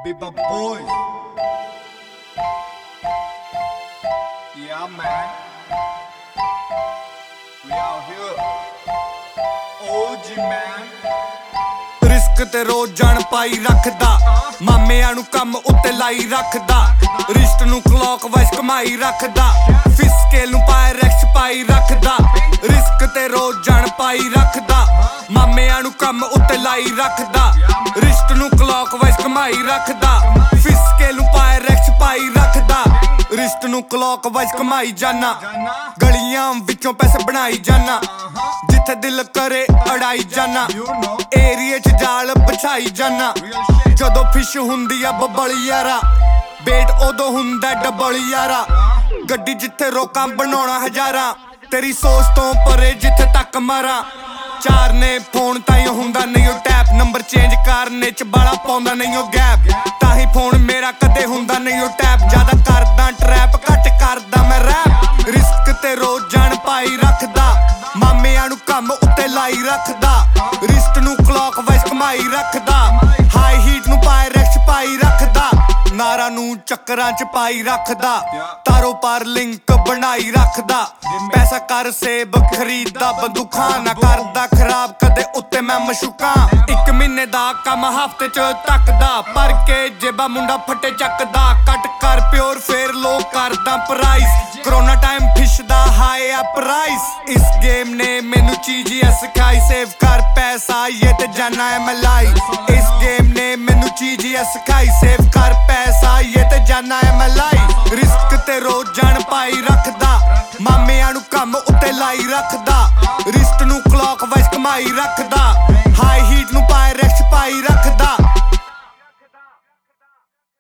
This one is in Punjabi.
Beba boys. Yeah, man. We out here. OG man. Risk ਤੇ ਰੋਜ਼ ਜਾਣ ਪਾਈ ਰੱਖਦਾ, ਮਾਮਿਆਂ ਨੂੰ ਕੰਮ ਉੱਤੇ ਲਾਈ ਰੱਖਦਾ, ਰਿਸ਼ਟ ਨੂੰ ਕਲੌਕ ਵਾਈਜ਼ ਕਮਾਈ ਰੱਖਦਾ, ਫਿਸਕੇਲ ਨੂੰ ਪਾਇਰੈਕਸ ਪਾਈ ਰੱਖਦਾ, ਰਿਸਕ ਤੇ ਰੋਜ਼ ਜਾਣ ਪਾਈ ਰੱਖਦਾ, ਮਾਮਿਆਂ ਨੂੰ ਕੰਮ ਉੱਤੇ ਲਾਈ ਰੱਖਦਾ, ਰਿਸ਼ਟ ਨੂੰ ਕਲੌਕ ਵਾਈਜ਼ ਕਮਾਈ ਰੱਖਦਾ, ਫਿਸਕੇਲ ਨੂੰ ਪਾਇਰੈਕਸ ਪਾਈ ਰੱਖਦਾ, ਰਿਸ਼ਟ ਨੂੰ ਕਲੌਕ ਵਾਈਜ਼ ਕਮਾਈ ਜਾਨਾ, ਗਲੀਆਂ ਵਿੱਚੋਂ ਪੈਸੇ ਬਣਾਈ ਜਾਨਾ, ਜਿੱਥੇ ਦਿਲ ਕਰੇ ਅੜਾਈ ਜਾਨਾ, ਏਰੀਏ 'ਚ ਜਾਲ ਬਛਾਈ ਜਾਨਾ, ਜਦੋਂ ਫਿਸ਼ ਹੁੰਦੀ ਆ ਬੱਬਲ ਯਾਰਾ, ਬੇਟ ਉਦੋਂ ਹੁੰਦਾ ਡਬਲ ਯਾਰਾ, ਗੱਡੀ ਜਿੱਥੇ ਰੋਕਾਂ ਬਣਾਉਣਾ ਹਜ਼ਾਰਾਂ, ਤੇਰੀ ਸੋਚ ਤੋਂ ਪਰੇ ਜਿੱਥੇ ਤੱਕ ਮਾਰਾਂ, ਚਾਰ ਨੇ ਫੋਨ ਤਾਈਂ ਹੁੰਦਾ ਨਹੀਂ ਉਹ ਟੈਪ, ਨੰਬਰ ਚੇਂਜ ਕਰਨੇ 'ਚ ਬਾਲਾ ਪਾਉਂਦਾ ਨਹੀਂ ਉਹ ਗੈਪ, ਤਾਹੀਂ ਫੋਨ ਮੇਰਾ ਕਦੇ ਹੁੰਦਾ ਨਹੀਂ ਉਹ ਟੈਪ, ਜ਼ਿਆਦਾ ਕਰਦਾ ਟਰੈਪ ਘੱਟ ਕਰਦਾ ਮੈਂ ਰੈਪ, ਰਿਸਕ ਤੇ ਰੋਜ਼ ਜਾਣ ਪਾਈ ਰੱਖਦਾ, ਮਾਮਿਆਂ ਨੂੰ ਕੰਮ ਉੱਤੇ ਲਾਈ ਰੱਖਦਾ, ਰਿਸਟ ਨੂੰ ਕਲੌਕ ਵਾਈਜ਼ ਕਮਾਈ ਰੱਖਦਾ, ਹਾਈ ਹੀਟ ਨੂੰ ਪਾਇਰੈਕਸ ਪਾਈ ਰੱਖਦਾ, ਨਾਰਾਂ ਨੂੰ ਚੱਕਰਾਂ 'ਚ ਪਾਈ ਰੱਖਦਾ, ਤਾਰੋ ਪਾਰ ਲਿੰਕ ਬਣਾਈ ਰੱਖਦਾ, ਪੈਸਾ ਕਰ ਸੇਬ ਖਰੀਦਦਾ, ਬੰਦੂਕਾਂ ਨਾ ਕਰਦਾ ਖਰਾਬ ਕਦੇ ਉੱਤੇ ਮੈਂ ਮਸ਼ੂਕਾਂ, 1 ਮਹੀਨੇ ਦਾ ਕੰਮ ਹਫ਼ਤੇ 'ਚ ਤੱਕਦਾ, ਭਰ ਕੇ ਜੇਬਾਂ ਮੁੰਡਾ ਫੱਟੇ ਚੱਕਦਾ, ਕੱਟ ਕਰ ਪਿਓਰ ਫੇਰ ਲੋ ਕਰਦਾ ਪ੍ਰਾਈਸ, ਕਰੋਨਾ ਟਾਈਮ ਫਿਸ਼ ਦਾ ਹਾਈ ਆ ਪ੍ਰਾਈਸ, ਇਸ ਗੇਮ ਨੇ ਮੈਨੂੰ ਚੀਜ਼ੀਆਂ ਸਿਖਾਈ, ਸੇਵ ਕਰ ਪੈਸਾ ਇਹ ਤੇ ਜਾਨਾ ਹੈ ਮਲਾਈ, ਇਸ ਗੇਮ ਨੇ ਮੈਨੂੰ ਚੀਜ਼ੀਆਂ ਸਿਖਾਈ, ਸੇਵ ਕਰ ਪੈਸਾ ਇਹ ਤੇ ਜਾਨਾ ਹੈ ਮਲਾਈ, ਰਿਸਕ ਤੇ ਰੋਜ਼ ਜਾਣ ਪਾਈ ਰੱਖਦਾ, ਮਾਮਿਆਂ ਨੂੰ ਕੰਮ ਉੱਤੇ ਲਾਈ ਰੱਖਦਾ, ਰਿਸਟ ਨੂੰ ਕਲੌਕ ਵਾਈਜ਼ ਕਮਾਈ ਰੱਖਦਾ, ਹਾਈ ਹੀਟ ਨੂੰ ਪਾਇਰੈਕਸ ਪਾਈ ਰੱਖਦਾ,